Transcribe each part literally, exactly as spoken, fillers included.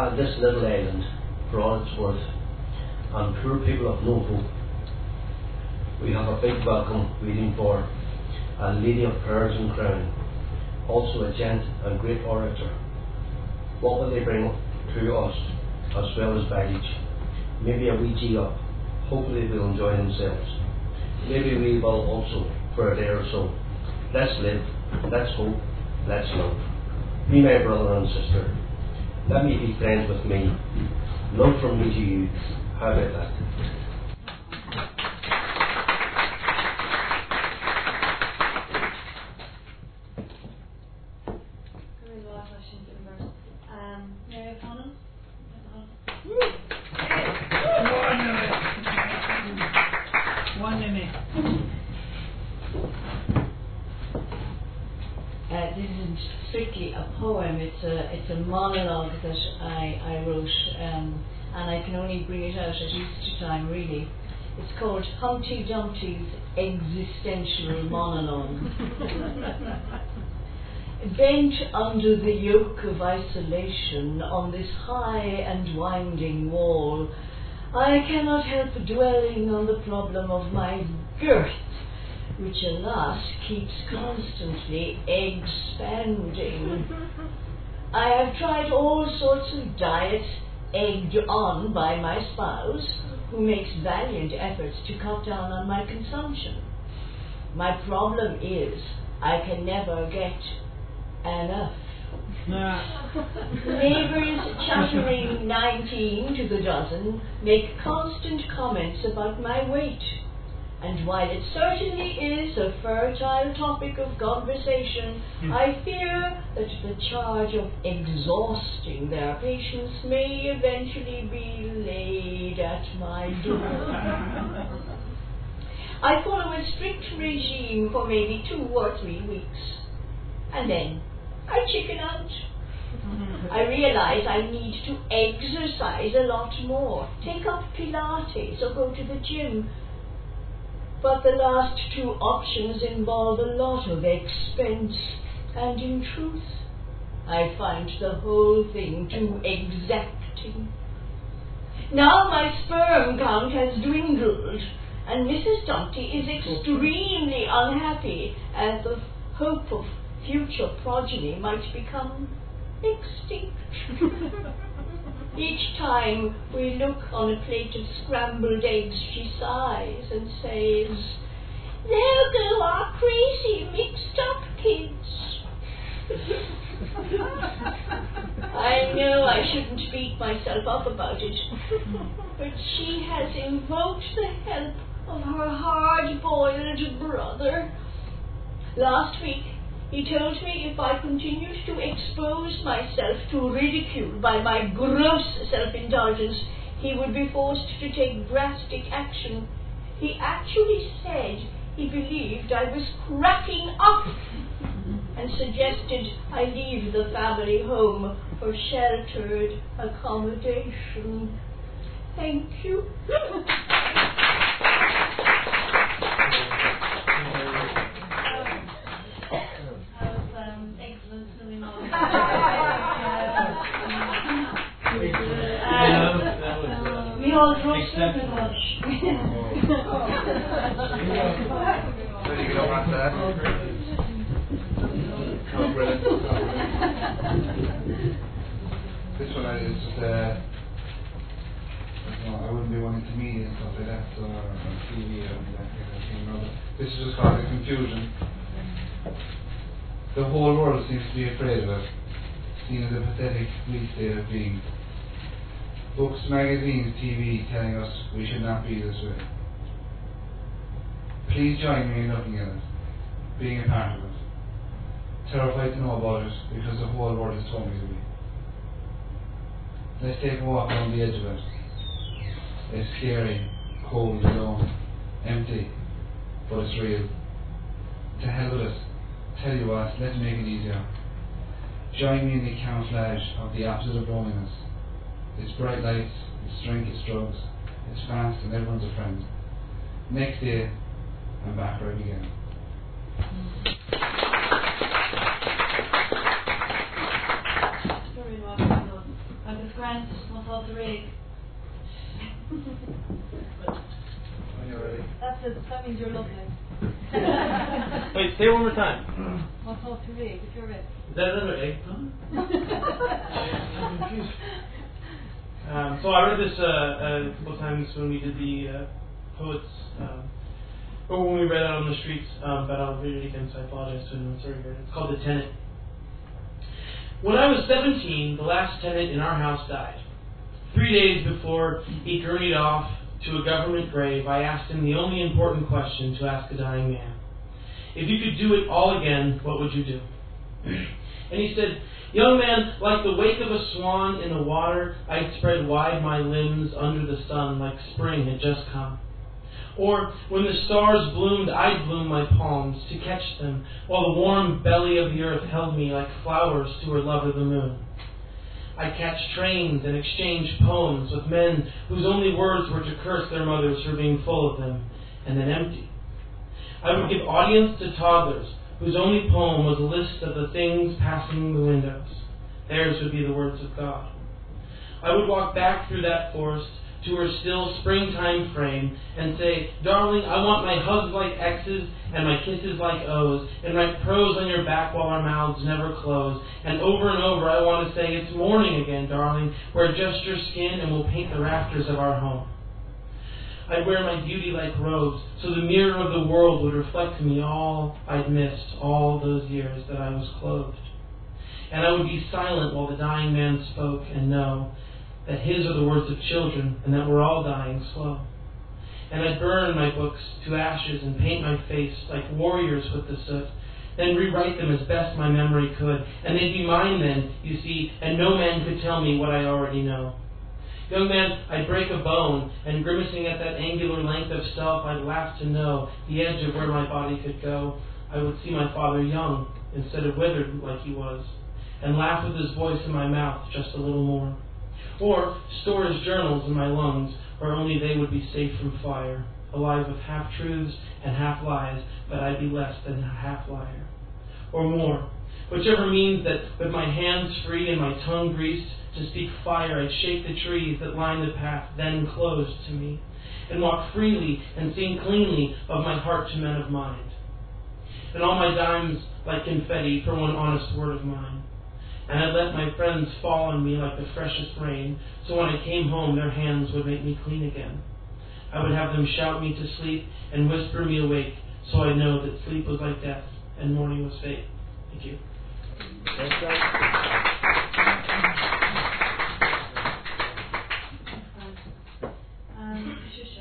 on this little island, for all it's worth, and poor people of no hope, we have a big welcome waiting for a lady of pearls and crown, also a gent and great orator. What will they bring to us, as well as baggage? Maybe a wee gee up. Hopefully they'll enjoy themselves. Maybe we will also, for a day or so. Let's live, let's hope, let's love. Be my brother and sister. Let me be friends with me. Love from me to you. How about that? Um, Mary O'Connell. One minute. Uh, this isn't strictly a poem, it's a it's a monologue that I, I wrote, um, and I can only bring it out at Easter time, really. It's called Humpty Dumpty's Existential Monologue. Bent under the yoke of isolation on this high and winding wall, I cannot help dwelling on the problem of my girth, which alas keeps constantly expanding. I have tried all sorts of diets, egged on by my spouse, who makes valiant efforts to cut down on my consumption. My problem is I can never get enough. Neighbours chattering nineteen to the dozen make constant comments about my weight, and while it certainly is a fertile topic of conversation, mm. I fear that the charge of exhausting their patience may eventually be laid at my door. I follow a strict regime for maybe two or three weeks, and then I chicken out. I realize I need to exercise a lot more, take up Pilates or go to the gym. But the last two options involve a lot of expense, and in truth, I find the whole thing too exacting. Now my sperm count has dwindled, and Missus Dumpty is extremely unhappy as the hope of future progeny might become extinct. Each time we look on a plate of scrambled eggs, she sighs and says, "There go our crazy mixed-up kids." I know I shouldn't beat myself up about it, but she has invoked the help of her hard-boiled brother. Last week, he told me if I continued to expose myself to ridicule by my gross self-indulgence, he would be forced to take drastic action. He actually said he believed I was cracking up and suggested I leave the family home for sheltered accommodation. Thank you. We all drove so much. You don't want that. Oh, brilliant. This one is just, uh, I wouldn't be wanting to meet and stuff like that, so, or on T V or that kind of thing. No, this is just called a confusion. The whole world seems to be afraid of it, seen as a pathetic, weak state of being. Books, magazines, T V telling us we should not be this way. Please join me in looking at it, being a part of it. Terrified to know about it because the whole world has told me to be. Let's take a walk around the edge of it. It's scary, cold, alone, empty, but it's real. To hell with it. Tell you what, let's make it easier. Join me in the camouflage of the opposite of loneliness. It's bright lights, it's drink, it's drugs, it's fast and everyone's a friend. Next day, I'm back right again. Sorry, Mark, I just Grant, what's all the rig? When you're ready. That's it, that means you're lovely. Wait, say it one more time. What's all the rig, if you're ready? Is that another egg? um, so I read this uh, a couple of times when we did the uh, poets, um, or when we read out on the streets, um, but I'll read it again, so I apologize to anyone. Sorry, it's called The Tenant. When I was seventeen, the last tenant in our house died. Three days before he journeyed off to a government grave, I asked him the only important question to ask a dying man. If you could do it all again, what would you do? And he said, young man, like the wake of a swan in the water, I'd spread wide my limbs under the sun like spring had just come. Or, when the stars bloomed, I'd bloom my palms to catch them, while the warm belly of the earth held me like flowers to her lover the moon. I'd catch trains and exchange poems with men whose only words were to curse their mothers for being full of them, and then empty. I would give audience to toddlers whose only poem was a list of the things passing the windows. Theirs would be the words of God. I would walk back through that forest to her still springtime frame and say, darling, I want my hugs like X's and my kisses like O's, and write prose on your back while our mouths never close. And over and over I want to say, it's morning again, darling, wear just your skin and we'll paint the rafters of our home. I'd wear my beauty like robes, so the mirror of the world would reflect to me all I'd missed all those years that I was clothed. And I would be silent while the dying man spoke and know that his are the words of children and that we're all dying slow. And I'd burn my books to ashes and paint my face like warriors with the soot, then rewrite them as best my memory could, and they'd be mine then, you see, and no man could tell me what I already know. Young man, I'd break a bone, and grimacing at that angular length of self, I'd laugh to know the edge of where my body could go. I would see my father young, instead of withered like he was, and laugh with his voice in my mouth just a little more. Or store his journals in my lungs, where only they would be safe from fire, alive with half-truths and half-lies, but I'd be less than a half-liar. Or more, whichever means that with my hands free and my tongue greased, to speak fire, I'd shake the trees that line the path then closed to me, and walk freely and sing cleanly of my heart to men of mind. And all my dimes like confetti for one honest word of mine. And I'd let my friends fall on me like the freshest rain, so when I came home their hands would make me clean again. I would have them shout me to sleep and whisper me awake, so I'd know that sleep was like death and morning was fate. Thank you. Um, Patricia.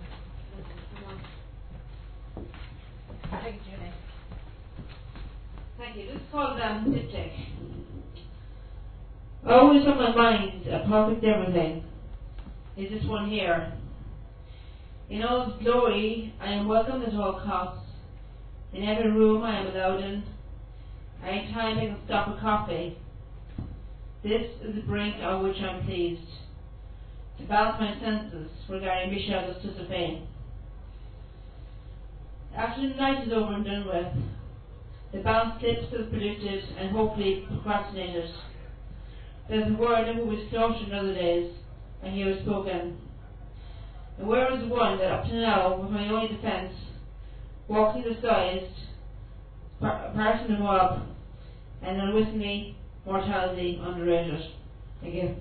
Thank you. Thank you. This is called um, Diptych. Always on my mind, a perfect everything. Is this one here? In all its glory, I am welcome at all costs. In every room I am allowed in. Any time I can stop a coffee. This is the brink on which I'm pleased. To balance my senses regarding Michel de Josephine. After the night is over and done with, the balance slips as predicted and hopefully procrastinated. There's a word that will be slaughtered in other days, and here is spoken. And where is the one that up to now, with my only defence, walking disguised, par- apart from the mob, and unwittingly mortality underrated? Thank you.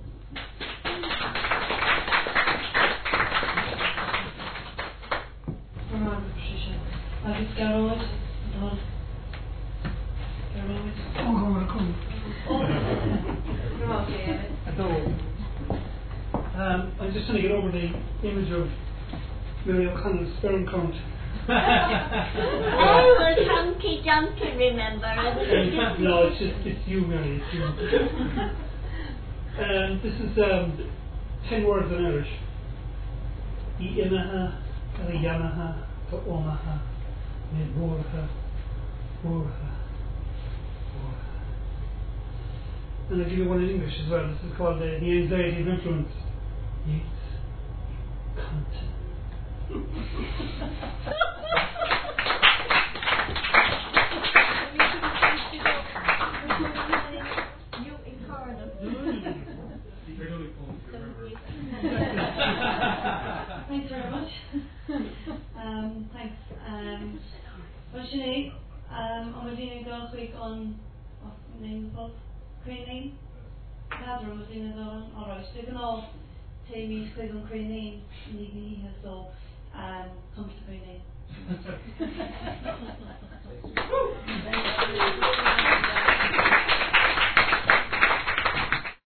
Come on, Patricia. I'll just get on it. Done. Get on it. Oh, come on, come Come on, David. on. Um, I'm just trying to get over the image of Mary O'Connell's sperm count. I was hunky dunky, remember? No, it's just it's you, Mary. It's you. um, this is um, ten words in Irish. I imaha, Arianaha, to omaha, ne borha, borha. And I'll give you one in English as well. This is called uh, The Anxiety of Influence. Yes. Cunt. You incarnate. You're doing Um, well, Sinead, um, I'm doing a girl quick on, what's the name of the pub? Crane Cadron was doing it on, alright, so they can all take me quick on Crane Lane, need me, so, um, come to Crane Lane.